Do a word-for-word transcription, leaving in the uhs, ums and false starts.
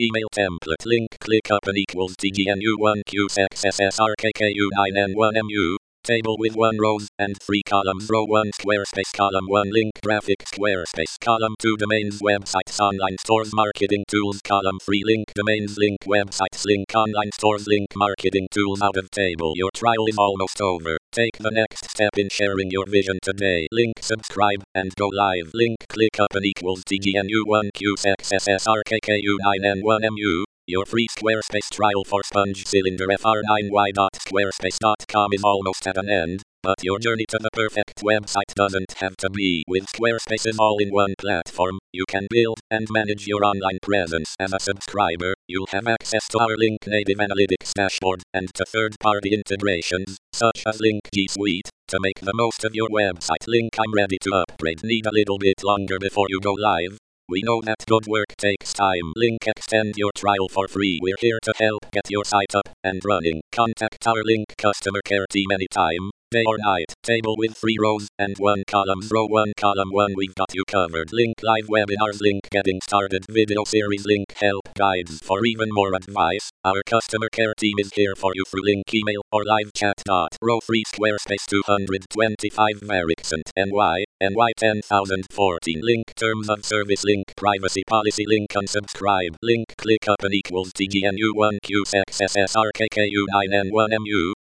Email template link click up and equals T G N U one Q X S S R K K U nine N one M U. Table with one rows and three columns. Row one Squarespace. Column one link graphics Squarespace. Column two domains websites online stores marketing tools. Column three link domains link websites link online stores link marketing tools. Out of table. Your trial is almost over. Take the next step in sharing your vision today. Link subscribe and go live. Link click up and equals T G N U one Q X S S R K K U nine N one M U. Your free Squarespace trial for Sponge Cylinder F R nine Y dot squarespace dot com is almost at an end, but your journey to the perfect website doesn't have to be. With Squarespace's all-in-one platform, you can build and manage your online presence. As a subscriber, you'll have access to our Link Native Analytics dashboard and to third-party integrations, such as Link G Suite, to make the most of your website. Link I'm ready to upgrade. Need a little bit longer before you go live? We know that good work takes time. Link extend your trial for free. We're here to help get your site up and running. Contact our Link customer care team anytime, day or night. Table with three rows and one column. Row one column one. We've got you covered. Link live webinars. Link getting started video series. Link help guides. For even more advice, our customer care team is here for you through Link email or live chat. Row three Squarespace two hundred twenty-five Merricksent N Y N Y ten thousand fourteen. Link terms of service. Link privacy policy. Link unsubscribe. Link click up and equals T G N U one Q X S S R K K U nine N one M U.